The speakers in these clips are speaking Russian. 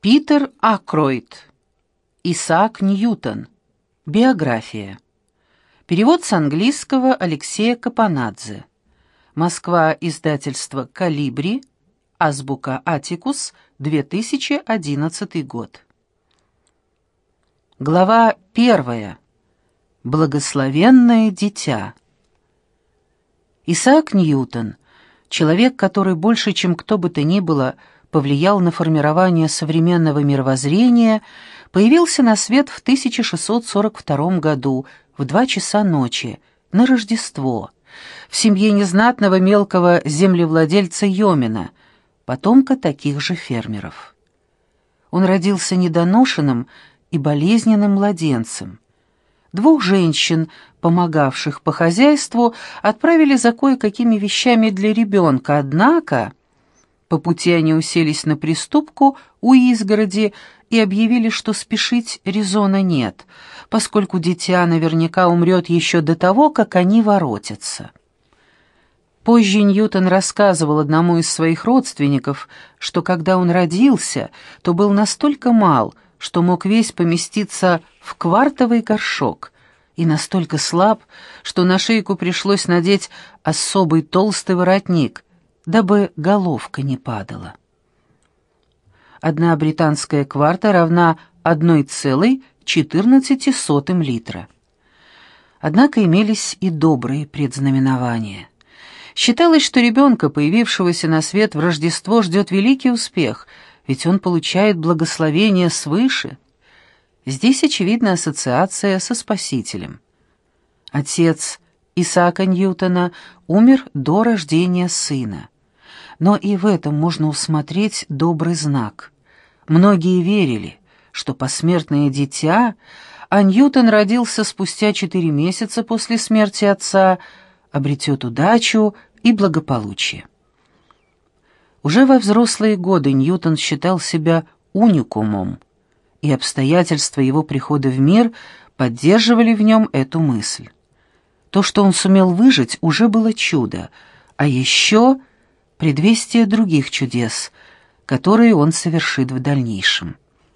Питер Акройд. Исаак Ньютон. Биография. Перевод с английского Алексея Капонадзе. Москва, издательство «Колибри», азбука «Атикус», 2011 год. Глава 1. Благословенное дитя. Исаак Ньютон, человек, который больше, чем кто бы то ни было, повлиял на формирование современного мировоззрения, появился на свет в 1642 году в 2 часа ночи, на Рождество, в семье незнатного мелкого землевладельца Йомина, потомка таких же фермеров. Он родился недоношенным и болезненным младенцем. 2 женщин, помогавших по хозяйству, отправили за кое-какими вещами для ребенка, однако по пути они уселись на приступку у изгороди и объявили, что спешить резона нет, поскольку дитя наверняка умрет еще до того, как они воротятся. Позже Ньютон рассказывал одному из своих родственников, что когда он родился, то был настолько мал, что мог весь поместиться в квартовый горшок, и настолько слаб, что на шейку пришлось надеть особый толстый воротник, дабы головка не падала. 1 британская кварта равна 1,14 литра. Однако имелись и добрые предзнаменования. Считалось, что ребенка, появившегося на свет в Рождество, ждет великий успех, ведь он получает благословение свыше. Здесь очевидна ассоциация со Спасителем. Отец Исаака Ньютона умер до рождения сына. Но и в этом можно усмотреть добрый знак. Многие верили, что посмертное дитя, а Ньютон родился спустя 4 месяца после смерти отца, обретет удачу и благополучие. Уже во взрослые годы Ньютон считал себя уникумом, и обстоятельства его прихода в мир поддерживали в нем эту мысль. То, что он сумел выжить, уже было чудо, а еще предвестие других чудес, которые он совершит в дальнейшем.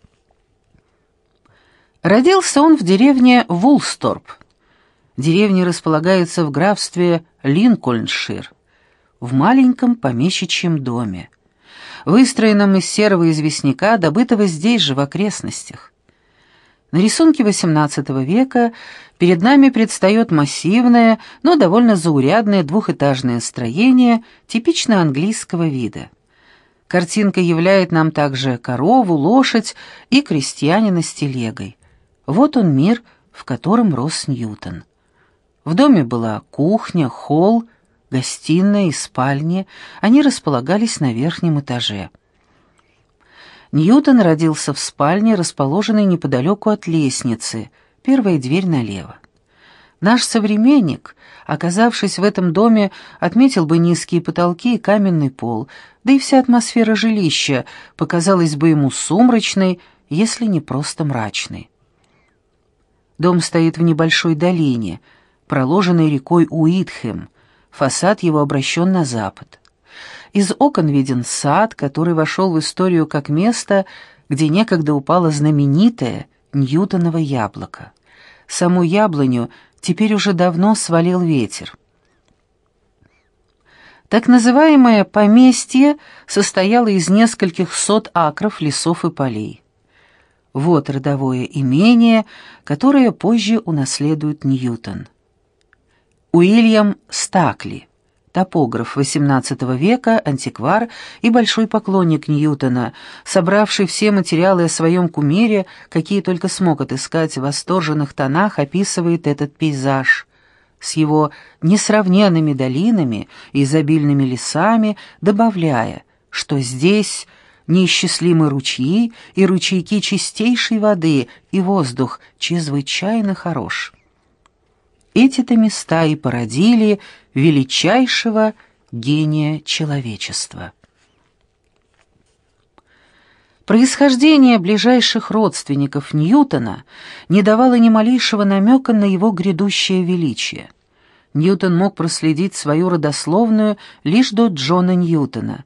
Родился он в деревне Вулсторп. Деревня располагается в графстве Линкольншир, в маленьком помещичьем доме, выстроенном из серого известняка, добытого здесь же, в окрестностях. На рисунке XVIII века перед нами предстает массивное, но довольно заурядное двухэтажное строение типично английского вида. Картинка являет нам также корову, лошадь и крестьянина с телегой. Вот он мир, в котором рос Ньютон. В доме была кухня, холл, гостиная и спальня, они располагались на верхнем этаже. Ньютон родился в спальне, расположенной неподалеку от лестницы, первая дверь налево. Наш современник, оказавшись в этом доме, отметил бы низкие потолки и каменный пол, да и вся атмосфера жилища показалась бы ему сумрачной, если не просто мрачной. Дом стоит в небольшой долине, проложенной рекой Уитхэм, фасад его обращен на запад. Из окон виден сад, который вошел в историю как место, где некогда упало знаменитое Ньютоново яблоко. Саму яблоню теперь уже давно свалил ветер. Так называемое поместье состояло из нескольких сот акров лесов и полей. Вот родовое имение, которое позже унаследует Ньютон. Уильям Стакли, топограф XVIII века, антиквар и большой поклонник Ньютона, собравший все материалы о своем кумире, какие только смог отыскать в восторженных тонах, описывает этот пейзаж с его несравненными долинами и изобильными лесами, добавляя, что здесь неисчислимы ручьи и ручейки чистейшей воды, и воздух чрезвычайно хорош. Эти-то места и породили величайшего гения человечества. Происхождение ближайших родственников Ньютона не давало ни малейшего намека на его грядущее величие. Ньютон мог проследить свою родословную лишь до Джона Ньютона,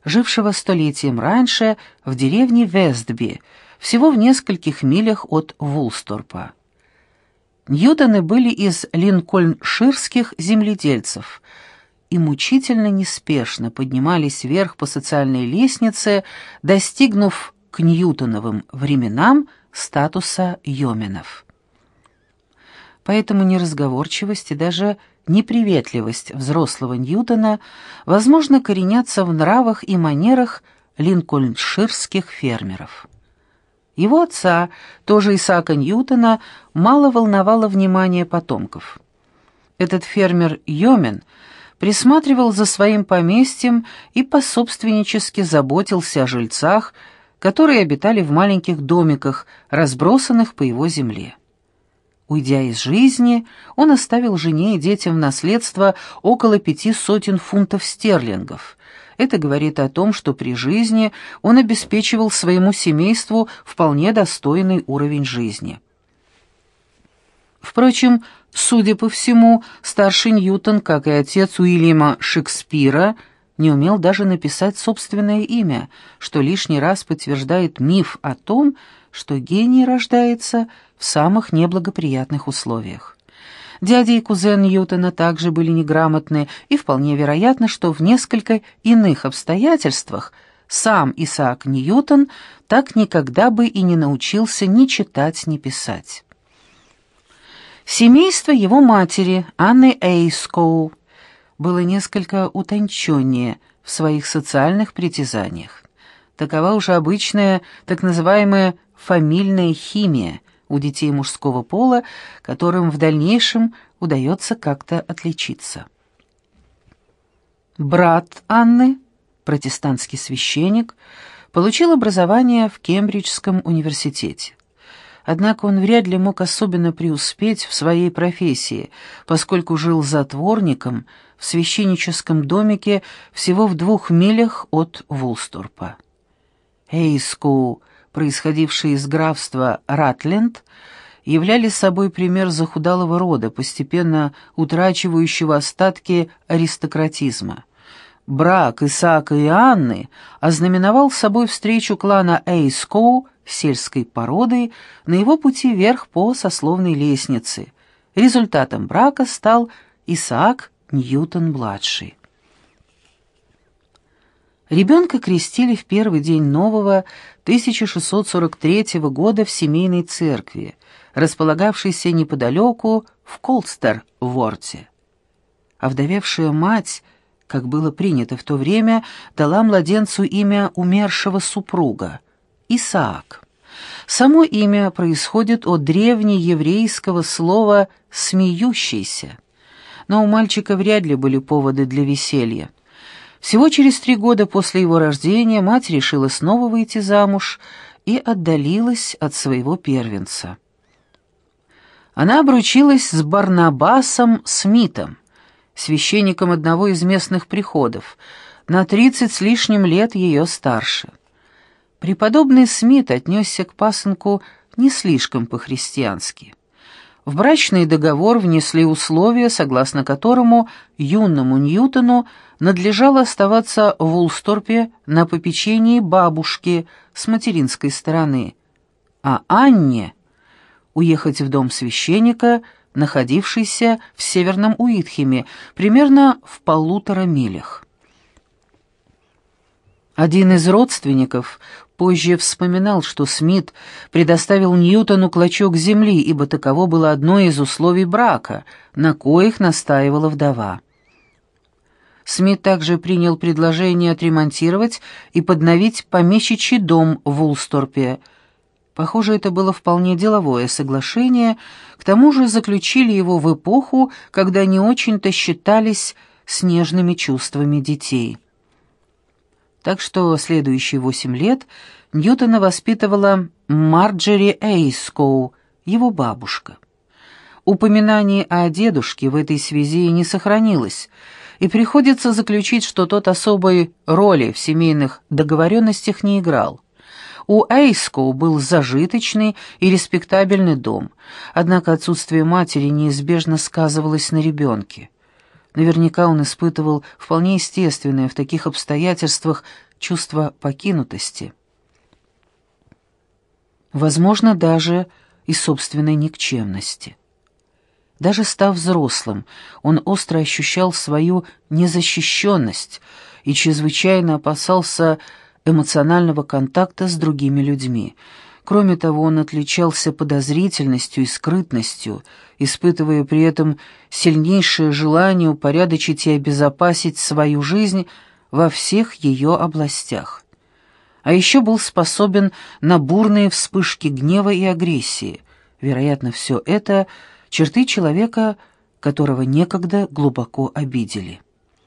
жившего столетием раньше в деревне Вестби, всего в нескольких милях от Вулсторпа. Ньютоны были из линкольнширских земледельцев и мучительно неспешно поднимались вверх по социальной лестнице, достигнув к ньютоновым временам статуса йоменов. Поэтому неразговорчивость и даже неприветливость взрослого Ньютона, возможно, коренятся в нравах и манерах линкольнширских фермеров. Его отца, тоже Исаака Ньютона, мало волновало внимание потомков. Этот фермер Йомен присматривал за своим поместьем и пособственнически заботился о жильцах, которые обитали в маленьких домиках, разбросанных по его земле. Уйдя из жизни, он оставил жене и детям в наследство около 500 фунтов стерлингов. Это говорит о том, что при жизни он обеспечивал своему семейству вполне достойный уровень жизни. Впрочем, судя по всему, старший Ньютон, как и отец Уильяма Шекспира, не умел даже написать собственное имя, что лишний раз подтверждает миф о том, что гений рождается в самых неблагоприятных условиях. Дядя и кузен Ньютона также были неграмотны, и вполне вероятно, что в несколько иных обстоятельствах сам Исаак Ньютон так никогда бы и не научился ни читать, ни писать. Семейство его матери, Анны Эйскоу, было несколько утонченнее в своих социальных притязаниях. Такова уже обычная, так называемая фамильная химия у детей мужского пола, которым в дальнейшем удается как-то отличиться. Брат Анны, протестантский священник, получил образование в Кембриджском университете. Однако он вряд ли мог особенно преуспеть в своей профессии, поскольку жил затворником в священническом домике всего в 2 милях от Вулсторпа. Эйскоу, происходившие из графства Ратленд, являли собой пример захудалого рода, постепенно утрачивающего остатки аристократизма. Брак Исаака и Анны ознаменовал собой встречу клана Эйскоу с сельской породой на его пути вверх по сословной лестнице. Результатом брака стал Исаак Ньютон-младший. Ребенка крестили в первый день нового 1643 года в семейной церкви, располагавшейся неподалеку в Колстер-Ворте. Овдовевшая мать, как было принято в то время, дала младенцу имя умершего супруга – Исаак. Само имя происходит от древнееврейского слова «смеющийся», но у мальчика вряд ли были поводы для веселья. Всего через 3 года после его рождения мать решила снова выйти замуж и отдалилась от своего первенца. Она обручилась с Барнабасом Смитом, священником одного из местных приходов, на 30 с лишним лет ее старше. Преподобный Смит отнесся к пасынку не слишком по-христиански. В брачный договор внесли условие, согласно которому юному Ньютону надлежало оставаться в Вулсторпе на попечении бабушки с материнской стороны, а Анне уехать в дом священника, находившийся в Северном Уитхеме, примерно в 1,5 милях. Один из родственников позже вспоминал, что Смит предоставил Ньютону клочок земли, ибо таково было одно из условий брака, на коих настаивала вдова. Смит также принял предложение отремонтировать и подновить помещичий дом в Вулсторпе. Похоже, это было вполне деловое соглашение, к тому же заключили его в эпоху, когда не очень-то считались с нежными чувствами детей. Так что следующие 8 лет Ньютона воспитывала Марджери Эйскоу, его бабушка. Упоминаний о дедушке в этой связи не сохранилось, и приходится заключить, что тот особой роли в семейных договоренностях не играл. У Эйскоу был зажиточный и респектабельный дом, однако отсутствие матери неизбежно сказывалось на ребенке. Наверняка он испытывал вполне естественное в таких обстоятельствах чувство покинутости. Возможно, даже и собственной никчемности. Даже став взрослым, он остро ощущал свою незащищенность и чрезвычайно опасался эмоционального контакта с другими людьми. Кроме того, он отличался подозрительностью и скрытностью, испытывая при этом сильнейшее желание упорядочить и обезопасить свою жизнь во всех ее областях. А еще был способен на бурные вспышки гнева и агрессии. Вероятно, все это — черты человека, которого некогда глубоко обидели.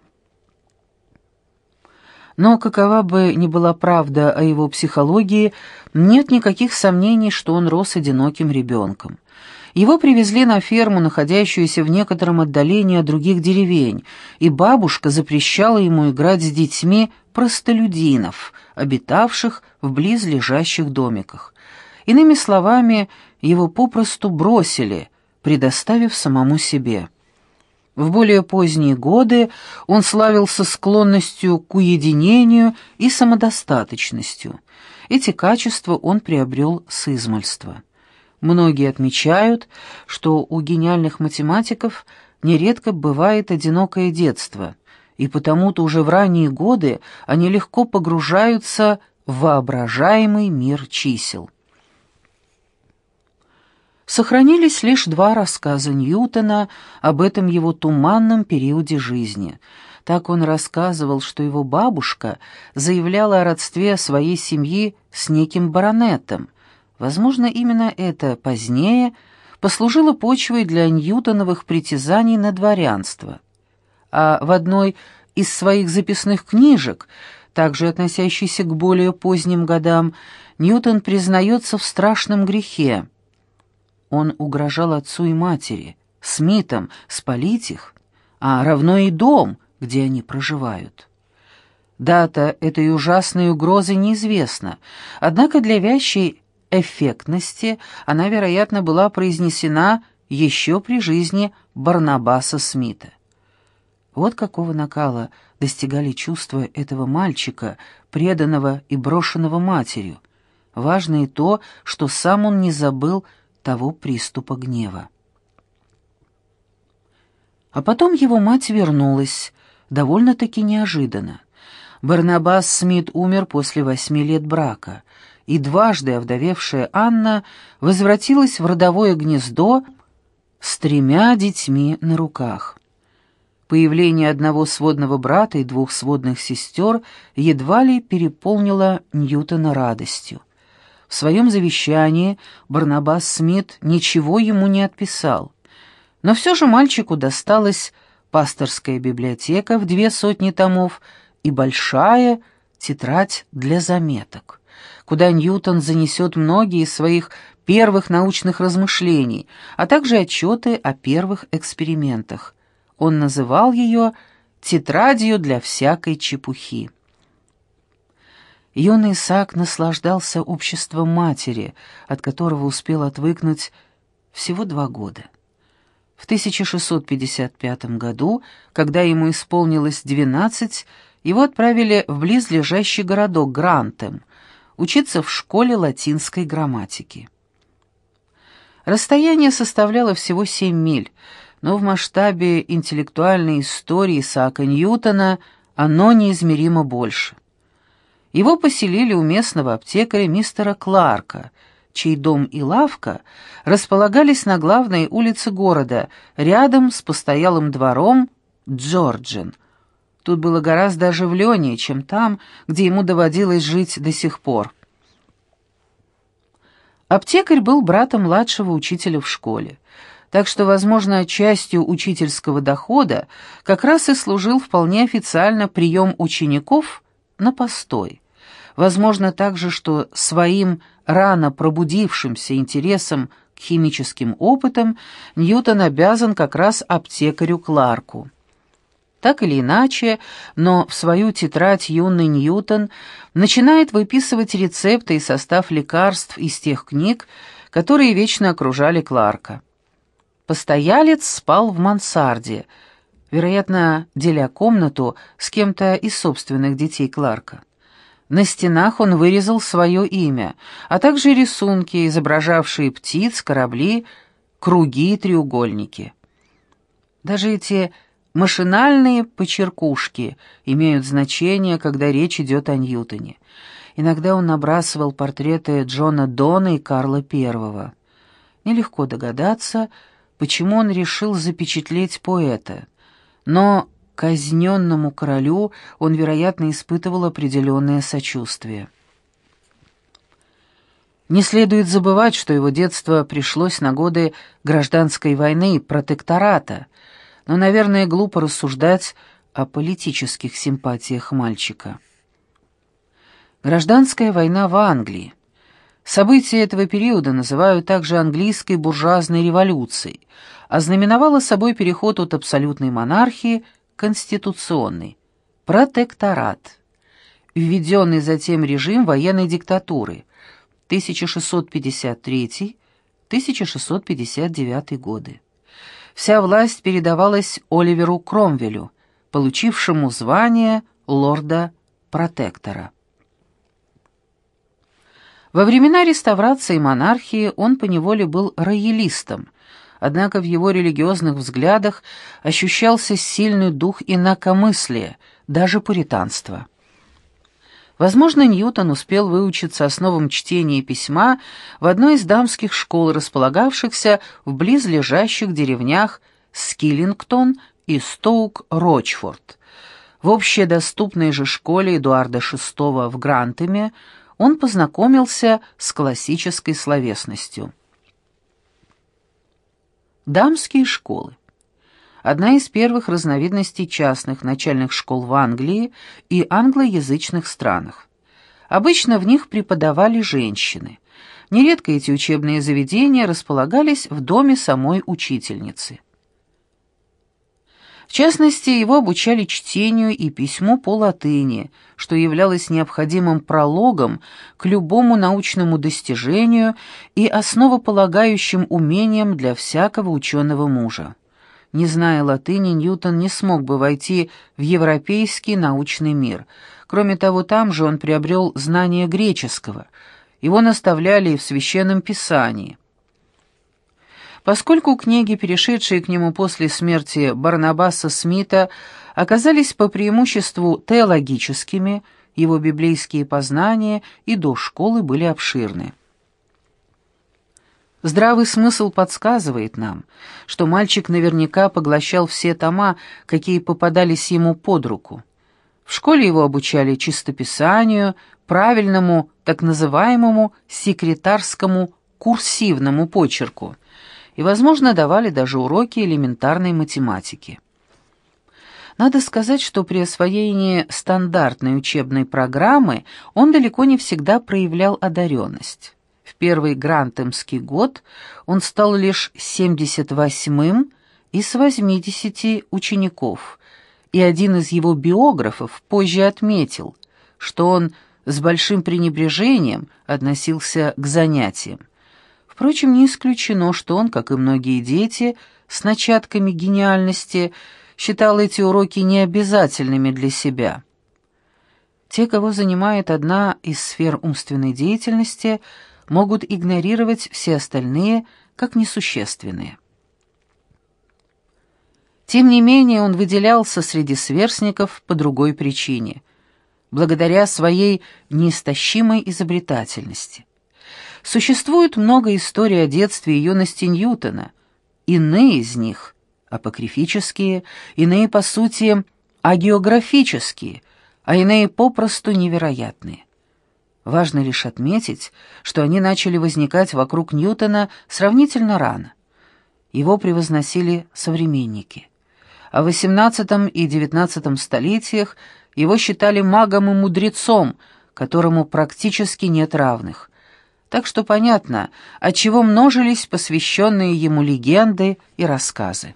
Но какова бы ни была правда о его психологии, нет никаких сомнений, что он рос одиноким ребенком. Его привезли на ферму, находящуюся в некотором отдалении от других деревень, и бабушка запрещала ему играть с детьми простолюдинов, обитавших в близлежащих домиках. Иными словами, его попросту бросили, предоставив самому себе. В более поздние годы он славился склонностью к уединению и самодостаточностью. Эти качества он приобрел с измальства. Многие отмечают, что у гениальных математиков нередко бывает одинокое детство, и потому-то уже в ранние годы они легко погружаются в воображаемый мир чисел. Сохранились лишь два рассказа Ньютона об этом его туманном периоде жизни. Так он рассказывал, что его бабушка заявляла о родстве своей семьи с неким баронетом. Возможно, именно это позднее послужило почвой для ньютоновых притязаний на дворянство. А в одной из своих записных книжек, также относящейся к более поздним годам, Ньютон признается в страшном грехе. Он угрожал отцу и матери, Смитам, спалить их, а равно и дом, где они проживают. Дата этой ужасной угрозы неизвестна, однако для вящей эффектности она, вероятно, была произнесена еще при жизни Барнабаса Смита. Вот какого накала достигали чувства этого мальчика, преданного и брошенного матерью. Важно и то, что сам он не забыл того приступа гнева. А потом его мать вернулась, довольно-таки неожиданно. Барнабас Смит умер после 8 лет брака, и дважды овдовевшая Анна возвратилась в родовое гнездо с 3 детьми на руках. Появление одного сводного брата и 2 сводных сестер едва ли переполнило Ньютона радостью. В своем завещании Барнабас Смит ничего ему не отписал, но все же мальчику досталась пасторская библиотека в 200 томов и большая тетрадь для заметок, куда Ньютон занесет многие из своих первых научных размышлений, а также отчеты о первых экспериментах. Он называл ее «тетрадью для всякой чепухи». Юный Исаак наслаждался обществом матери, от которого успел отвыкнуть всего 2 года. В 1655 году, когда ему исполнилось 12, его отправили в близлежащий городок Грантем учиться в школе латинской грамматики. Расстояние составляло всего 7 миль, но в масштабе интеллектуальной истории Исаака Ньютона оно неизмеримо больше. Его поселили у местного аптекаря мистера Кларка, чей дом и лавка располагались на главной улице города, рядом с постоялым двором Джорджин. Тут было гораздо оживленнее, чем там, где ему доводилось жить до сих пор. Аптекарь был братом младшего учителя в школе, так что, возможно, частью учительского дохода как раз и служил вполне официально прием учеников на постой. Возможно также, что своим рано пробудившимся интересом к химическим опытам Ньютон обязан как раз аптекарю Кларку. Так или иначе, но в свою тетрадь юный Ньютон начинает выписывать рецепты и состав лекарств из тех книг, которые вечно окружали Кларка. Постоялец спал в мансарде, вероятно, деля комнату с кем-то из собственных детей Кларка. На стенах он вырезал свое имя, а также рисунки, изображавшие птиц, корабли, круги и треугольники. Даже эти машинальные почеркушки имеют значение, когда речь идет о Ньютоне. Иногда он набрасывал портреты Джона Дона и Карла I. Нелегко догадаться, почему он решил запечатлеть поэта, но казненному королю он, вероятно, испытывал определенное сочувствие. Не следует забывать, что его детство пришлось на годы гражданской войны и протектората, но, наверное, глупо рассуждать о политических симпатиях мальчика. Гражданская война в Англии. События этого периода называют также английской буржуазной революцией, ознаменовала собой переход от абсолютной монархии к конституционной, протекторат, введенный затем режим военной диктатуры 1653-1659 годы. Вся власть передавалась Оливеру Кромвелю, получившему звание лорда-протектора. Во времена реставрации монархии он поневоле был роялистом, однако в его религиозных взглядах ощущался сильный дух инакомыслия, даже пуританства. Возможно, Ньютон успел выучиться основам чтения и письма в одной из дамских школ, располагавшихся в близлежащих деревнях Скиллингтон и Стоук-Рочфорд. В общедоступной же школе Эдуарда VI в Грантеме он познакомился с классической словесностью. Дамские школы. Одна из первых разновидностей частных начальных школ в Англии и англоязычных странах. Обычно в них преподавали женщины. Нередко эти учебные заведения располагались в доме самой учительницы. В частности, его обучали чтению и письму по латыни, что являлось необходимым прологом к любому научному достижению и основополагающим умением для всякого ученого мужа. Не зная латыни, Ньютон не смог бы войти в европейский научный мир. Кроме того, там же он приобрел знание греческого. Его наставляли и в Священном Писании. Поскольку книги, перешедшие к нему после смерти Барнабаса Смита, оказались по преимуществу теологическими, его библейские познания и до школы были обширны. Здравый смысл подсказывает нам, что мальчик наверняка поглощал все тома, какие попадались ему под руку. В школе его обучали чистописанию, правильному, так называемому секретарскому курсивному почерку и, возможно, давали даже уроки элементарной математики. Надо сказать, что при освоении стандартной учебной программы он далеко не всегда проявлял одаренность. В первый грантемский год он стал лишь 78-м из 80 учеников, и один из его биографов позже отметил, что он с большим пренебрежением относился к занятиям. Впрочем, не исключено, что он, как и многие дети, с начатками гениальности, считал эти уроки необязательными для себя. Те, кого занимает одна из сфер умственной деятельности, могут игнорировать все остальные как несущественные. Тем не менее, он выделялся среди сверстников по другой причине, благодаря своей неистощимой изобретательности. Существует много историй о детстве и юности Ньютона. Иные из них апокрифические, иные, по сути, агеографические, а иные попросту невероятные. Важно лишь отметить, что они начали возникать вокруг Ньютона сравнительно рано. Его превозносили современники. А в XVIII и XIX столетиях его считали магом и мудрецом, которому практически нет равных. Так что понятно, отчего множились посвященные ему легенды и рассказы.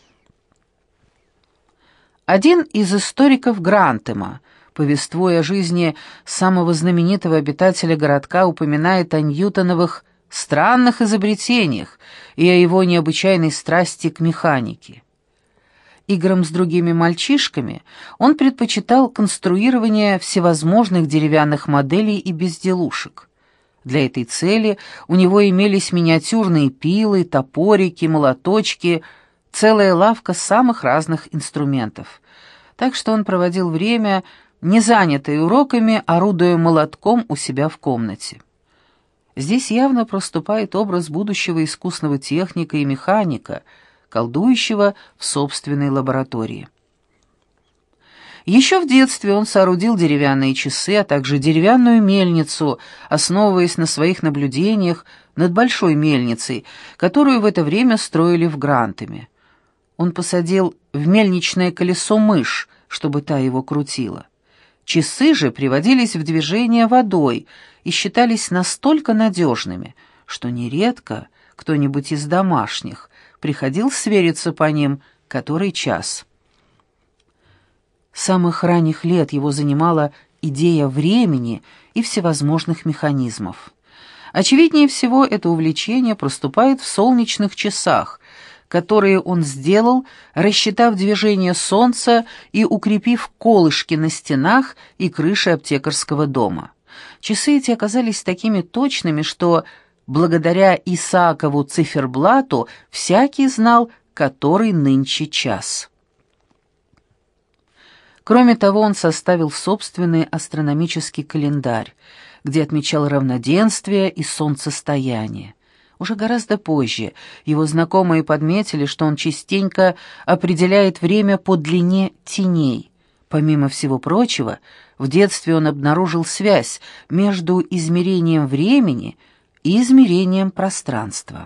Один из историков Грантема, повествуя о жизни самого знаменитого обитателя городка, упоминает о ньютоновых странных изобретениях и о его необычайной страсти к механике. играм с другими мальчишками он предпочитал конструирование всевозможных деревянных моделей и безделушек. Для этой цели у него имелись миниатюрные пилы, топорики, молоточки, целая лавка самых разных инструментов. Так что он проводил время, не занятый уроками, орудуя молотком у себя в комнате. Здесь явно проступает образ будущего искусного техника и механика, колдующего в собственной лаборатории. Еще в детстве он соорудил деревянные часы, а также деревянную мельницу, основываясь на своих наблюдениях над большой мельницей, которую в это время строили в Грантеме. Он посадил в мельничное колесо мышь, чтобы та его крутила. Часы же приводились в движение водой и считались настолько надежными, что нередко кто-нибудь из домашних приходил свериться по ним, который час. С самых ранних лет его занимала идея времени и всевозможных механизмов. Очевиднее всего, это увлечение проступает в солнечных часах, которые он сделал, рассчитав движение солнца и укрепив колышки на стенах и крыше аптекарского дома. Часы эти оказались такими точными, что благодаря Исаакову циферблату всякий знал, который нынче час. Кроме того, он составил собственный астрономический календарь, где отмечал равноденствие и солнцестояние. Уже гораздо позже его знакомые подметили, что он частенько определяет время по длине теней. Помимо всего прочего, в детстве он обнаружил связь между измерением времени и измерением пространства.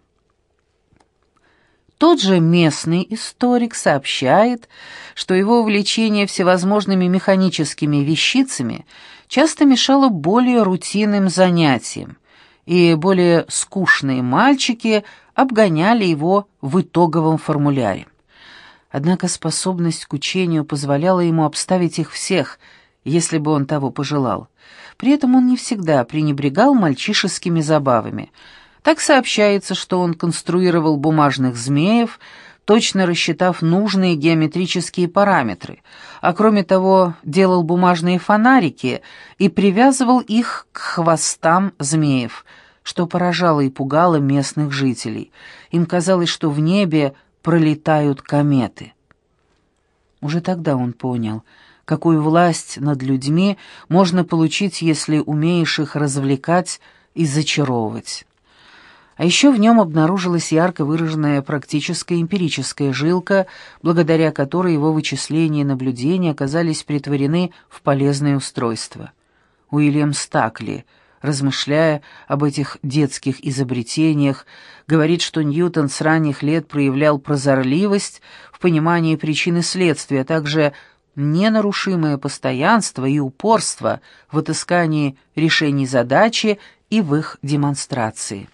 Тот же местный историк сообщает, что его увлечение всевозможными механическими вещицами часто мешало более рутинным занятиям, и более скучные мальчики обгоняли его в итоговом формуляре. Однако способность к учению позволяла ему обставить их всех, если бы он того пожелал. При этом он не всегда пренебрегал мальчишескими забавами. Так сообщается, что он конструировал бумажных змеев, точно рассчитав нужные геометрические параметры, а кроме того делал бумажные фонарики и привязывал их к хвостам змеев, что поражало и пугало местных жителей. Им казалось, что в небе пролетают кометы. Уже тогда он понял, какую власть над людьми можно получить, если умеешь их развлекать и зачаровывать. А еще в нем обнаружилась ярко выраженная практическая эмпирическая жилка, благодаря которой его вычисления и наблюдения оказались претворены в полезное устройство. Уильям Стакли, размышляя об этих детских изобретениях, говорит, что Ньютон с ранних лет проявлял прозорливость в понимании причин и следствий, а также ненарушимое постоянство и упорство в отыскании решений задачи и в их демонстрации.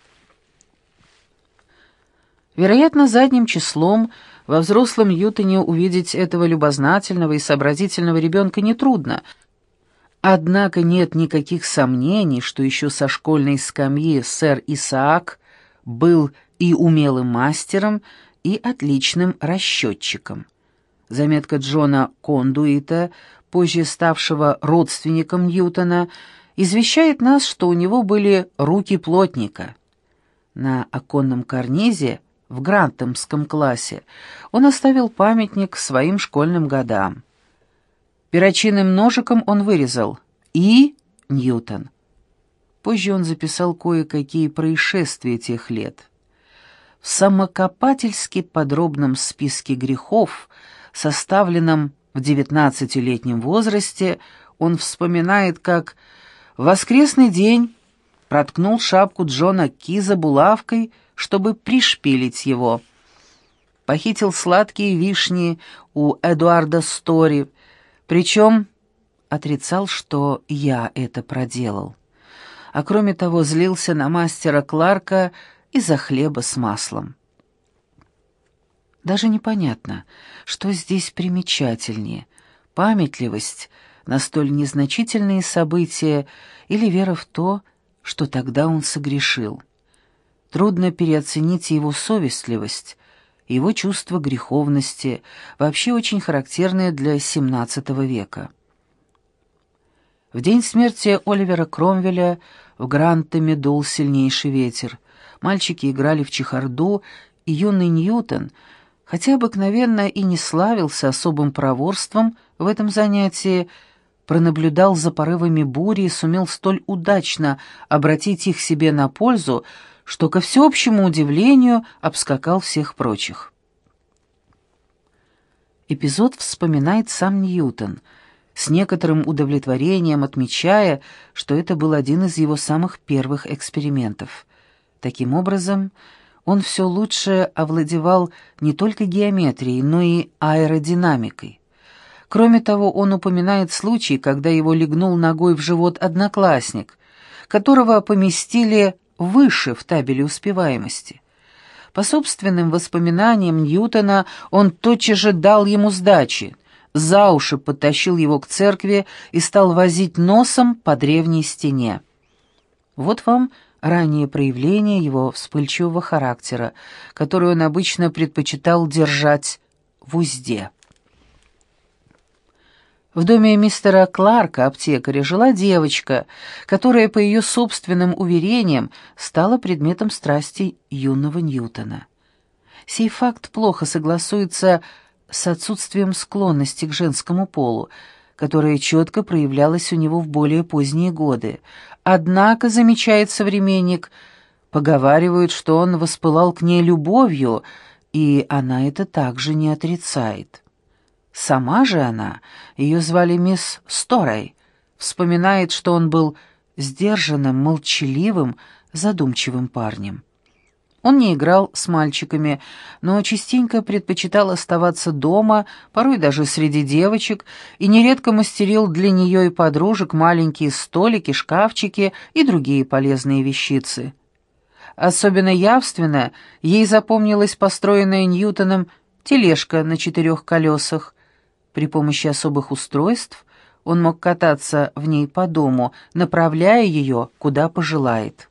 Вероятно, задним числом во взрослом Ньютоне увидеть этого любознательного и сообразительного ребенка нетрудно. Однако нет никаких сомнений, что еще со школьной скамьи сэр Исаак был и умелым мастером, и отличным расчетчиком. Заметка Джона Кондуита, позже ставшего родственником Ньютона, извещает нас, что у него были руки плотника. На оконном карнизе в Грантемском классе он оставил памятник своим школьным годам. Перочинным ножиком он вырезал «И. Ньютон». Позже он записал кое-какие происшествия тех лет. В самокопательски подробном списке грехов, составленном в 19-летнем возрасте, он вспоминает, как в воскресный день проткнул шапку Джона Киза булавкой, чтобы пришпилить его. Похитил сладкие вишни у Эдуарда Стори, причем отрицал, что я это проделал. А кроме того, злился на мастера Кларка из-за хлеба с маслом. Даже непонятно, что здесь примечательнее — памятливость на столь незначительные события или вера в то, что тогда он согрешил. Трудно переоценить его совестливость, его чувство греховности, вообще очень характерное для XVII века. В день смерти Оливера Кромвеля в Грантэме дул сильнейший ветер. Мальчики играли в чехарду, и юный Ньютон, хотя обыкновенно и не славился особым проворством в этом занятии, пронаблюдал за порывами бури и сумел столь удачно обратить их себе на пользу, что, ко всеобщему удивлению, обскакал всех прочих. Эпизод вспоминает сам Ньютон, с некоторым удовлетворением отмечая, что это был один из его самых первых экспериментов. Таким образом, он все лучше овладевал не только геометрией, но и аэродинамикой. Кроме того, он упоминает случай, когда его легнул ногой в живот одноклассник, которого поместили выше в табеле успеваемости. По собственным воспоминаниям Ньютона, он тотчас же дал ему сдачи, за уши подтащил его к церкви и стал возить носом по древней стене. Вот вам раннее проявление его вспыльчивого характера, которое он обычно предпочитал держать в узде. В доме мистера Кларка, аптекаря, жила девочка, которая, по ее собственным уверениям, стала предметом страсти юного Ньютона. Сей факт плохо согласуется с отсутствием склонности к женскому полу, которая четко проявлялась у него в более поздние годы. Однако, замечает современник, поговаривают, что он воспылал к ней любовью, и она это также не отрицает. Сама же она, ее звали мисс Сторей, вспоминает, что он был сдержанным, молчаливым, задумчивым парнем. Он не играл с мальчиками, но частенько предпочитал оставаться дома, порой даже среди девочек, и нередко мастерил для нее и подружек маленькие столики, шкафчики и другие полезные вещицы. Особенно явственно ей запомнилась построенная Ньютоном тележка на 4 колесах. При помощи особых устройств он мог кататься в ней по дому, направляя ее, куда пожелает.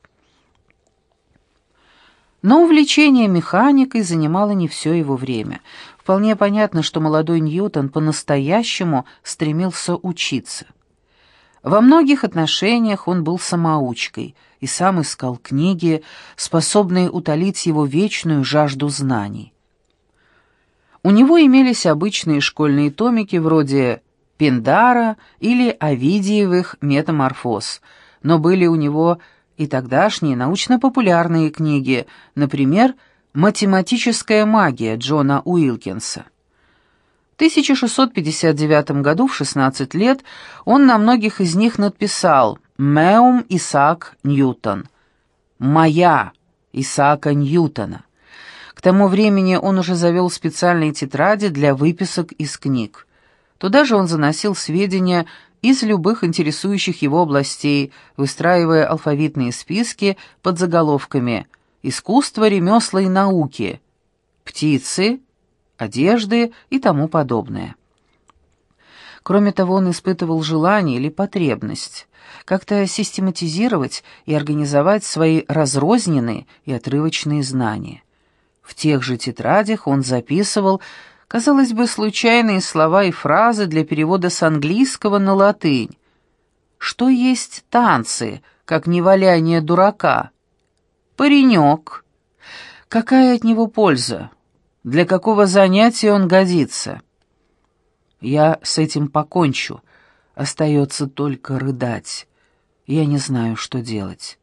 Но увлечение механикой занимало не все его время. Вполне понятно, что молодой Ньютон по-настоящему стремился учиться. Во многих отношениях он был самоучкой и сам искал книги, способные утолить его вечную жажду знаний. У него имелись обычные школьные томики вроде Пиндара или Овидиевых «Метаморфоз», но были у него и тогдашние научно-популярные книги, например, «Математическая магия» Джона Уилкинса. В 1659 году, в 16 лет, он на многих из них написал «Meum Исаак Ньютон» — «Моя Исаака Ньютона». К тому времени он уже завел специальные тетради для выписок из книг. Туда же он заносил сведения из любых интересующих его областей, выстраивая алфавитные списки под заголовками «Искусство, ремесла и науки», «Птицы», «Одежды» и тому подобное. Кроме того, он испытывал желание или потребность как-то систематизировать и организовать свои разрозненные и отрывочные знания. В тех же тетрадях он записывал, казалось бы, случайные слова и фразы для перевода с английского на латынь. Что есть танцы, как не валяние дурака? Паренек. Какая от него польза? Для какого занятия он годится? Я с этим покончу. Остается только рыдать. Я не знаю, что делать.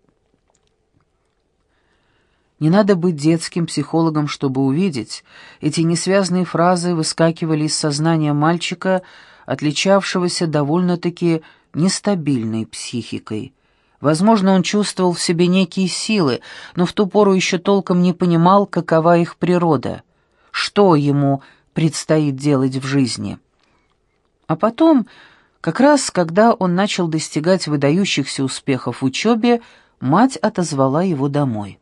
Не надо быть детским психологом, чтобы увидеть, эти несвязные фразы выскакивали из сознания мальчика, отличавшегося довольно-таки нестабильной психикой. Возможно, он чувствовал в себе некие силы, но в ту пору еще толком не понимал, какова их природа, что ему предстоит делать в жизни. А потом, как раз когда он начал достигать выдающихся успехов в учебе, мать отозвала его домой.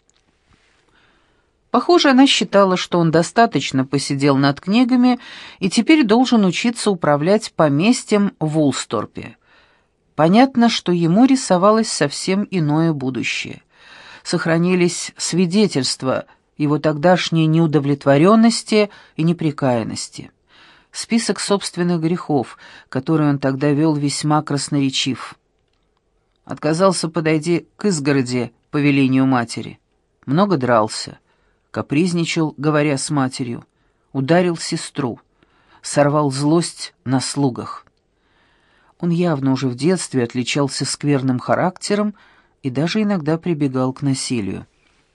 Похоже, она считала, что он достаточно посидел над книгами и теперь должен учиться управлять поместьем в Вулсторпе. Понятно, что ему рисовалось совсем иное будущее. Сохранились свидетельства его тогдашней неудовлетворенности и непрекаянности. Список собственных грехов, которые он тогда вел, весьма красноречив. Отказался подойти к изгороди по велению матери. Много дрался, капризничал, говоря с матерью, ударил сестру, сорвал злость на слугах. Он явно уже в детстве отличался скверным характером и даже иногда прибегал к насилию.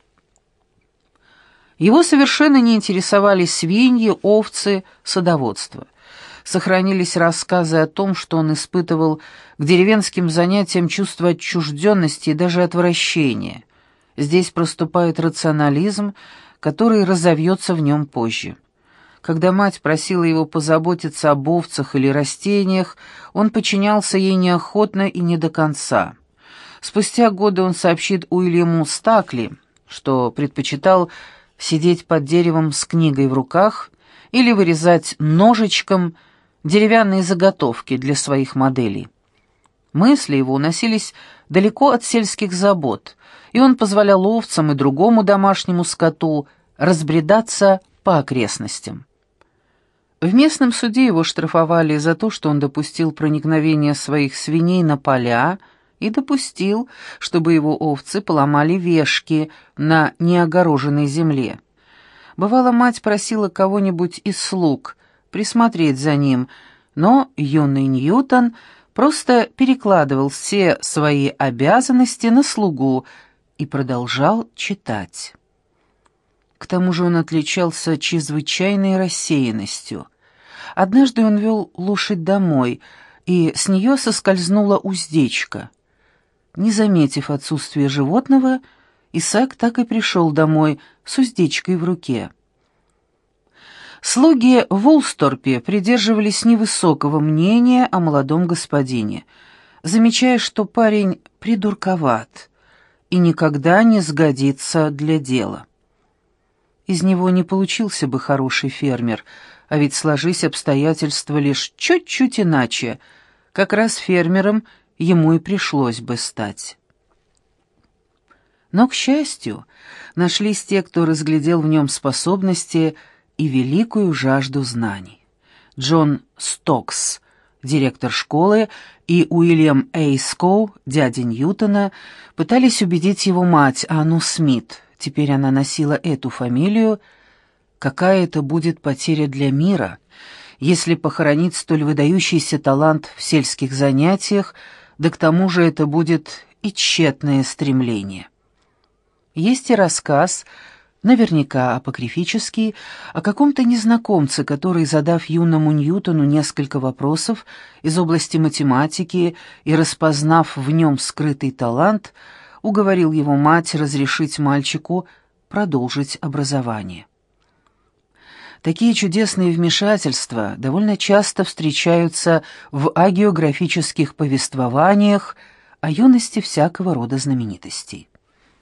Его совершенно не интересовали свиньи, овцы, садоводство. Сохранились рассказы о том, что он испытывал к деревенским занятиям чувство отчужденности и даже отвращения. Здесь проступает рационализм, который разовьется в нем позже. Когда мать просила его позаботиться об овцах или растениях, он подчинялся ей неохотно и не до конца. Спустя годы он сообщит Уильяму Стакли, что предпочитал сидеть под деревом с книгой в руках или вырезать ножичком деревянные заготовки для своих моделей. Мысли его уносились далеко от сельских забот, и он позволял овцам и другому домашнему скоту разбредаться по окрестностям. В местном суде его штрафовали за то, что он допустил проникновение своих свиней на поля и допустил, чтобы его овцы поломали вешки на неогороженной земле. Бывало, мать просила кого-нибудь из слуг присмотреть за ним, но юный Ньютон просто перекладывал все свои обязанности на слугу и продолжал читать. К тому же он отличался чрезвычайной рассеянностью. Однажды он вел лошадь домой, и с нее соскользнула уздечка. Не заметив отсутствия животного, Исаак так и пришел домой с уздечкой в руке. Слуги в Улсторпе придерживались невысокого мнения о молодом господине, замечая, что парень придурковат и никогда не сгодится для дела. Из него не получился бы хороший фермер, а ведь сложись обстоятельства лишь чуть-чуть иначе, как раз фермером ему и пришлось бы стать. Но, к счастью, нашлись те, кто разглядел в нем способности и великую жажду знаний. Джон Стокс, директор школы, и Уильям Эйскоу, дядя Ньютона, пытались убедить его мать, Анну Смит, теперь она носила эту фамилию, какая это будет потеря для мира, если похоронить столь выдающийся талант в сельских занятиях, да к тому же это будет и тщетное стремление. Есть и рассказ, наверняка апокрифический, о каком-то незнакомце, который, задав юному Ньютону несколько вопросов из области математики и распознав в нем скрытый талант, уговорил его мать разрешить мальчику продолжить образование. Такие чудесные вмешательства довольно часто встречаются в агеографических повествованиях о юности всякого рода знаменитостей.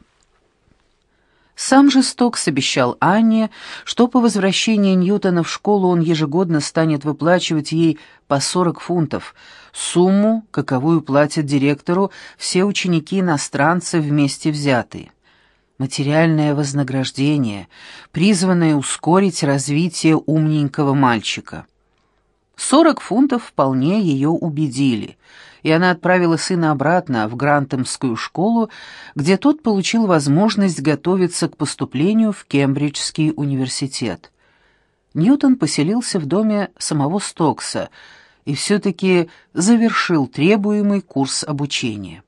Сам же Стокс обещал Анне, что по возвращении Ньютона в школу он ежегодно станет выплачивать ей по 40 фунтов, сумму, каковую платят директору все ученики-иностранцы вместе взятые. Материальное вознаграждение, призванное ускорить развитие умненького мальчика. 40 фунтов вполне ее убедили, и она отправила сына обратно в Грантемскую школу, где тот получил возможность готовиться к поступлению в Кембриджский университет. Ньютон поселился в доме самого Стокса и все-таки завершил требуемый курс обучения.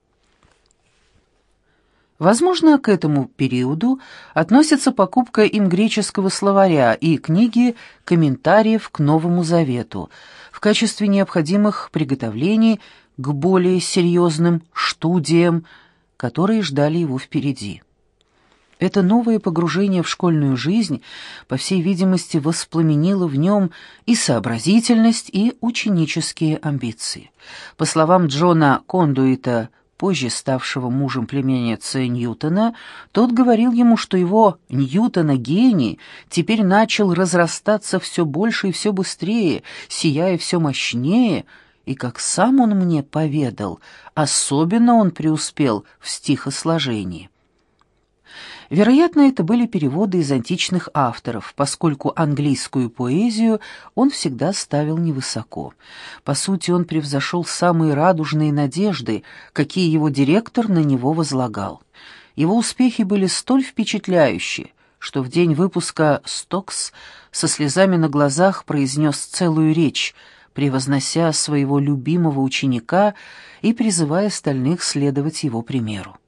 Возможно, к этому периоду относится покупка им греческого словаря и книги комментариев к Новому Завету в качестве необходимых приготовлений к более серьезным студиям, которые ждали его впереди. Это новое погружение в школьную жизнь, по всей видимости, воспламенило в нем и сообразительность, и ученические амбиции. По словам Джона Кондуита, позже ставшего мужем племянницы Ньютона, тот говорил ему, что его Ньютона-гений теперь начал разрастаться все больше и все быстрее, сияя все мощнее, и, как сам он мне поведал, особенно он преуспел в стихосложении. Вероятно, это были переводы из античных авторов, поскольку английскую поэзию он всегда ставил невысоко. По сути, он превзошел самые радужные надежды, какие его директор на него возлагал. Его успехи были столь впечатляющие, что в день выпуска Стокс со слезами на глазах произнес целую речь, превознося своего любимого ученика и призывая остальных следовать его примеру.